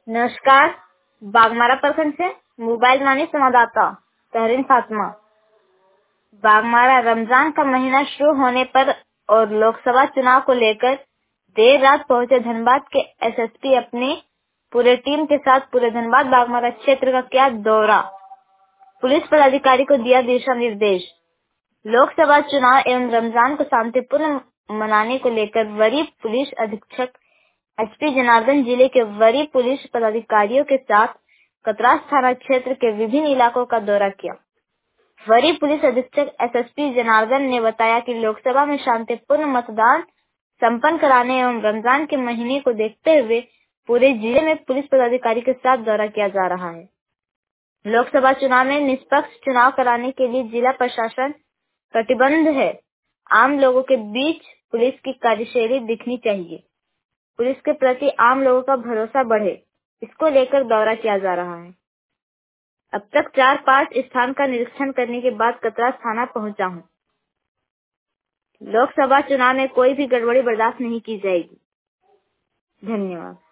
नमस्कार। बागमारा प्रखंड से मोबाइल वाणी संवाददाता तहरीन फातिमा। बागमारा रमजान का महीना शुरू होने पर और लोकसभा चुनाव को लेकर देर रात पहुंचे धनबाद के एसएसपी अपनी पूरे टीम के साथ पूरे धनबाद बागमारा क्षेत्र का किया दौरा। पुलिस पदाधिकारी को दिया दिशा निर्देश। लोकसभा चुनाव एवं रमजान को शांतिपूर्ण मनाने को लेकर वरीय पुलिस अधीक्षक एसपी जनार्दन जिले के वरीय पुलिस पदाधिकारियों के साथ कतरास थाना क्षेत्र के विभिन्न इलाकों का दौरा किया। वरीय पुलिस अधीक्षक एसएसपी जनार्दन ने बताया कि लोकसभा में शांतिपूर्ण मतदान संपन्न कराने एवं रमजान के महीने को देखते हुए पूरे जिले में पुलिस पदाधिकारी के साथ दौरा किया जा रहा है। लोकसभा चुनाव में निष्पक्ष चुनाव कराने के लिए जिला प्रशासन कटिबद्ध है। आम लोगों के बीच पुलिस की कार्यशैली दिखनी चाहिए। पुलिस के प्रति आम लोगों का भरोसा बढ़े, इसको लेकर दौरा किया जा रहा है। अब तक 4-5 स्थान का निरीक्षण करने के बाद कतरास थाना पहुंचा हूं। लोकसभा चुनाव में कोई भी गड़बड़ी बर्दाश्त नहीं की जाएगी। धन्यवाद।